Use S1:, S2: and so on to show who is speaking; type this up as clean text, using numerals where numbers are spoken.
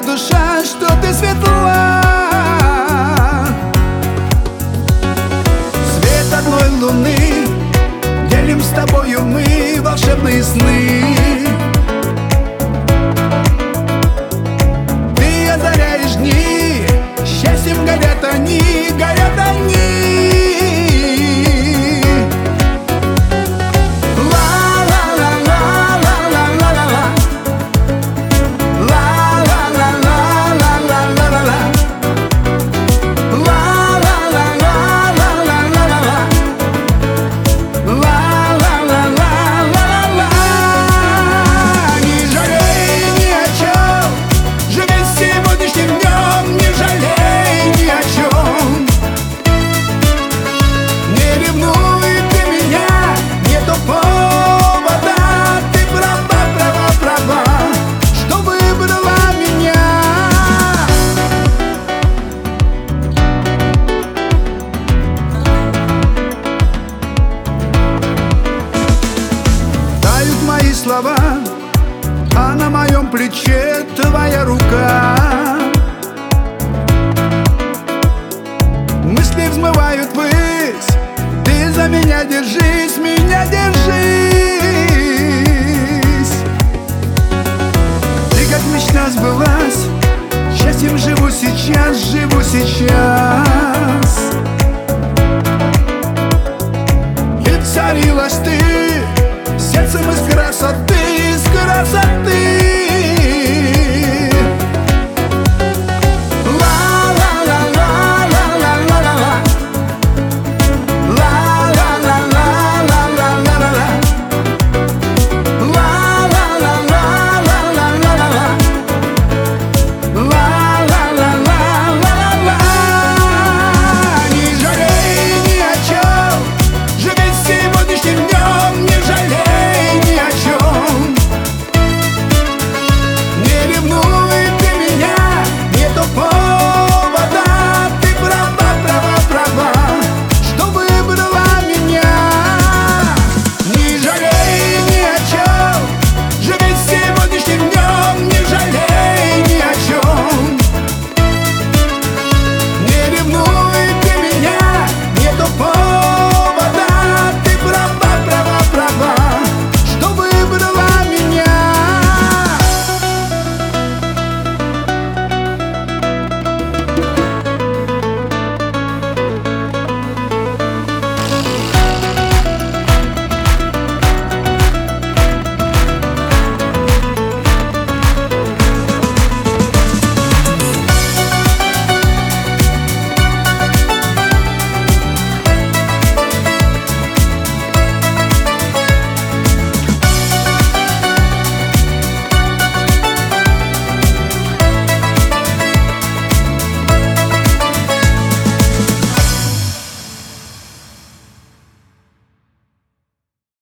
S1: душа, что ты светла. Свет одной луны делим с тобою мы, волшебные сны. Ты озаряешь дни, счастьем горят они, горят они. Слова, а на моем плече твоя рука. Мысли взмывают ввысь, ты за меня держись, меня держись. Ты как мечта сбылась, счастьем живу сейчас, живу сейчас. И царилась ты сердцем из красоты, из красоты.